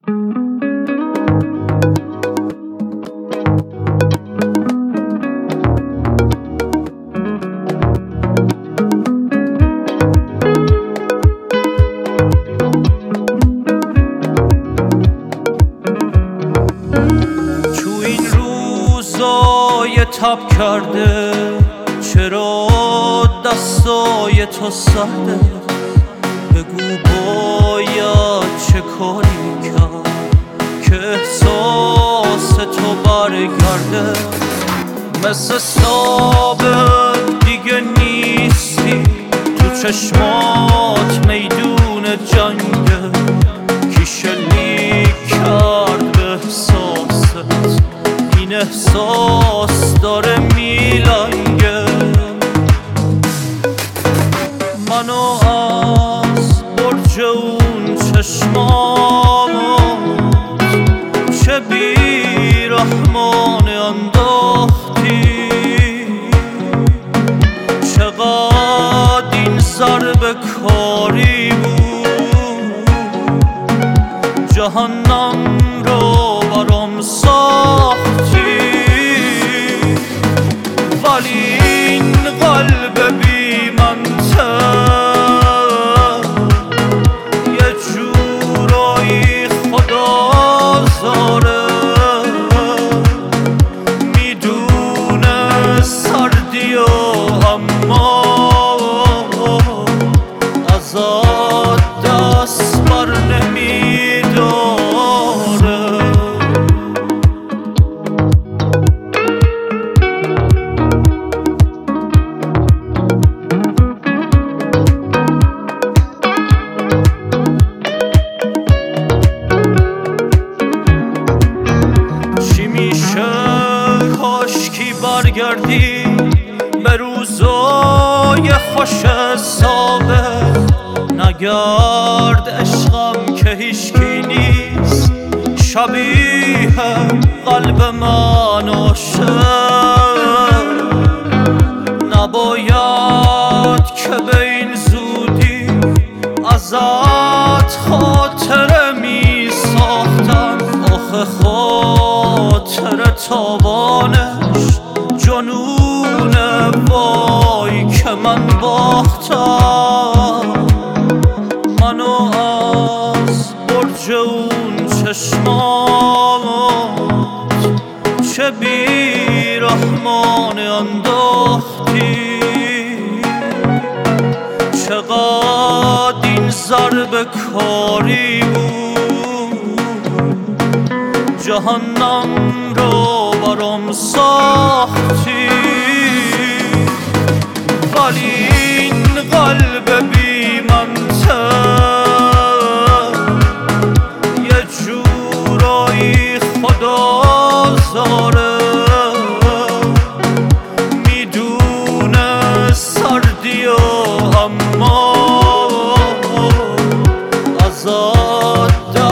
تب کرده چرا دستای تو سرده؟ بگو باید چه کاری کرد که احساس تو برگرده؟ مثل سابق دیگه نیستی، تو چشمات میدون جنگه. کی شلیک کرد به احساست؟ این احساس داره میلنگه منو از برج اون چشمات. چه بیرحمانه انداختی، چقدر این ضربه کاری بود. جهنم رو برام ساختی، ولی این قلب بی منطق یه جورایی خدا زاره. میدونه سردی و اما ازاد دست بر نمیداره. برگردی به روزای خوش سابق، نگرد عشقم که هیچکی نیست شبیه قلب من عاشق. نباید که به این زودی ازت خاطره می ساختم. آخه خاطره تابانش جنونه، وای که من باختم. منو از برج اون چشمات چه بیرحمانه انداختی. چقدر این ضربه کاری بود. جهنم رو برام ساختی، ولی این قلب بی منطق یه جورایی خدا زاره. میدونه سردی و اما ازاد